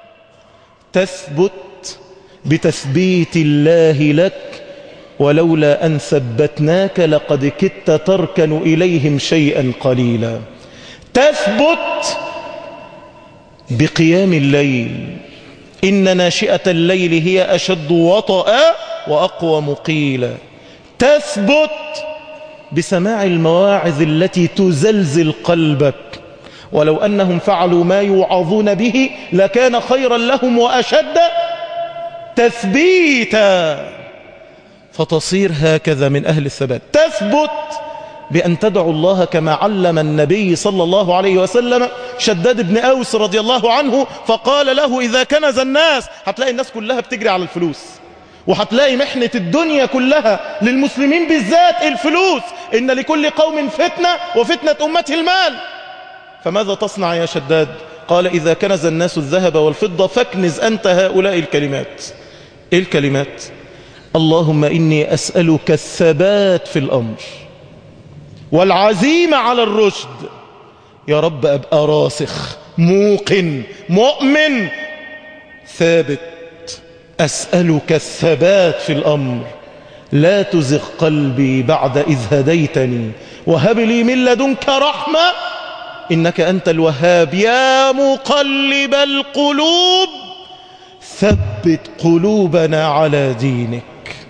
تثبت بتثبيت الله لك، ولولا أن ثبتناك لقد كدت تركن إليهم شيئا قليلا. تثبت بقيام الليل، إن ناشئة الليل هي أشد وطأ وأقوم قيلا. تثبت بسماع المواعظ التي تزلزل قلبك، ولو أنهم فعلوا ما يوعظون به لكان خيرا لهم وأشد تثبيتا، فتصير هكذا من أهل الثبات. تثبت بأن تدعو الله كما علم النبي صلى الله عليه وسلم شداد بن أوس رضي الله عنه، فقال له: إذا كنز الناس، هتلاقي الناس كلها بتجري على الفلوس، وهتلاقي محنة الدنيا كلها للمسلمين بالذات الفلوس. إن لكل قوم فتنة وفتنة أمته المال. فماذا تصنع يا شداد؟ قال: إذا كنز الناس الذهب والفضة فاكنز أنت هؤلاء الكلمات. إيه الكلمات؟ اللهم إني أسألك الثبات في الأمر والعزيمة على الرشد. يا رب أبقى راسخ موقن مؤمن ثابت. أسألك الثبات في الأمر، لا تزغ قلبي بعد إذ هديتني وهب لي من لدنك رحمة إنك أنت الوهاب. يا مقلب القلوب ثبت قلوبنا على دينك.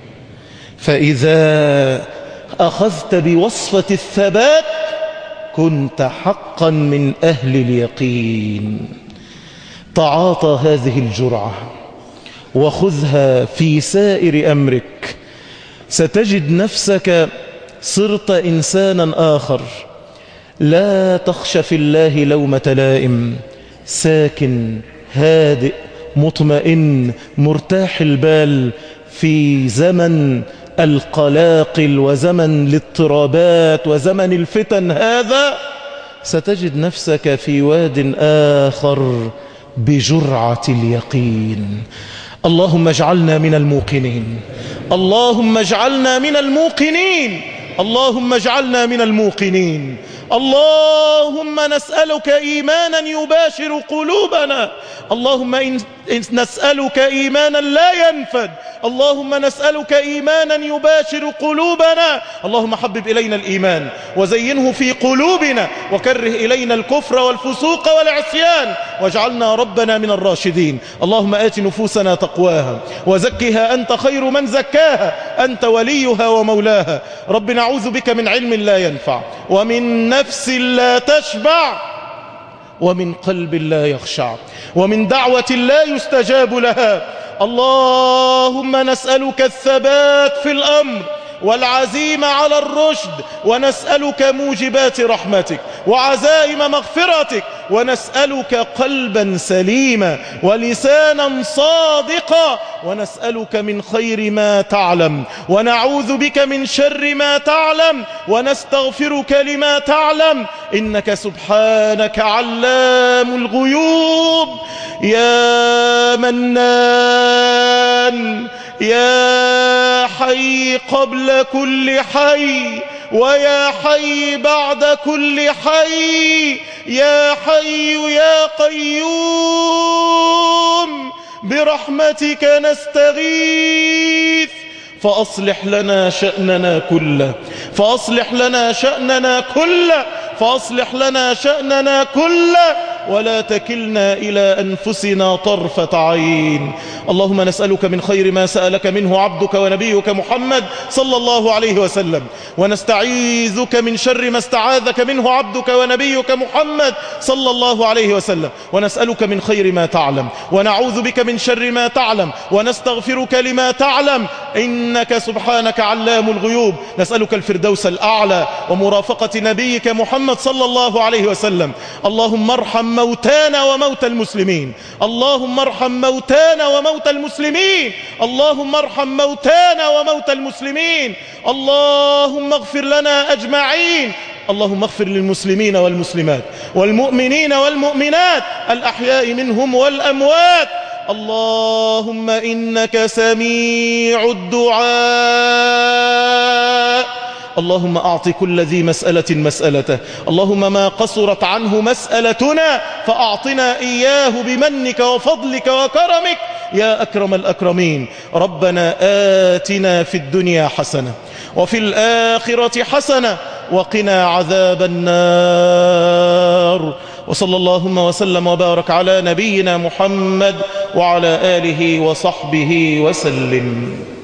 فإذا أخذت بوصفة الثبات كنت حقا من أهل اليقين. تعاطى هذه الجرعة وخذها في سائر أمرك، ستجد نفسك صرت إنسانا آخر. لا تخشى في الله لومة لائم، ساكن هادئ مطمئن مرتاح البال في زمن القلاقل وزمن الاضطرابات وزمن الفتن. هذا ستجد نفسك في واد آخر بجرعة اليقين. اللهم اجعلنا من الموقنين، اللهم اجعلنا من الموقنين، اللهم اجعلنا من الموقنين. اللهم نسألك إيمانا يباشر قلوبنا، اللهم إن نسألك إيمانا لا ينفد، اللهم نسألك إيمانا يباشر قلوبنا. اللهم حبب إلينا الإيمان وزينه في قلوبنا وكره إلينا الكفر والفسوق والعصيان واجعلنا ربنا من الراشدين. اللهم آت نفوسنا تقواها وزكها أنت خير من زكاها، أنت وليها ومولاها. رب نعوذ بك من علم لا ينفع ومن نفس لا تشبع ومن قلب لا يخشع ومن دعوة لا يستجاب لها. اللهم نسألك الثبات في الأمر والعزيمة على الرشد، ونسألك موجبات رحمتك وعزائم مغفرتك، ونسألك قلبا سليما ولسانا صادقا، ونسألك من خير ما تعلم ونعوذ بك من شر ما تعلم ونستغفرك لما تعلم، إنك سبحانك علام الغيوب. يا منان يا حي قبل كل حي ويا حي بعد كل حي، يا حي يا قيوم برحمتك نستغيث، فأصلح لنا شأننا كله، فأصلح لنا شأننا كله، فأصلح لنا شأننا كله. ولا تكلنا إلى أنفسنا طرفة عين. اللهم نسألك من خير ما سألك منه عبدك ونبيك محمد صلى الله عليه وسلم، ونستعيذك من شر ما استعاذك منه عبدك ونبيك محمد صلى الله عليه وسلم، ونسألك من خير ما تعلم ونعوذ بك من شر ما تعلم ونستغفرك لما تعلم، إنك سبحانك علام الغيوب. نسألك الفردوس الأعلى ومرافقة نبيك محمد صلى الله عليه وسلم. اللهم ارحم موتانا وموتى المسلمين، اللهم ارحم موتانا وموتى المسلمين، اللهم ارحم موتانا وموتى المسلمين، اللهم اغفر لنا أجمعين. اللهم اغفر للمسلمين والمسلمات والمؤمنين والمؤمنات الأحياء منهم والأموات. اللهم إنك سميع الدعاء. اللهم أعط كل ذي مسألة مسألته، اللهم ما قصرت عنه مسألتنا فأعطنا إياه بمنك وفضلك وكرمك يا أكرم الأكرمين. ربنا آتنا في الدنيا حسنة وفي الآخرة حسنة وقنا عذاب النار. وصلى اللهم وسلم وبارك على نبينا محمد وعلى آله وصحبه وسلم.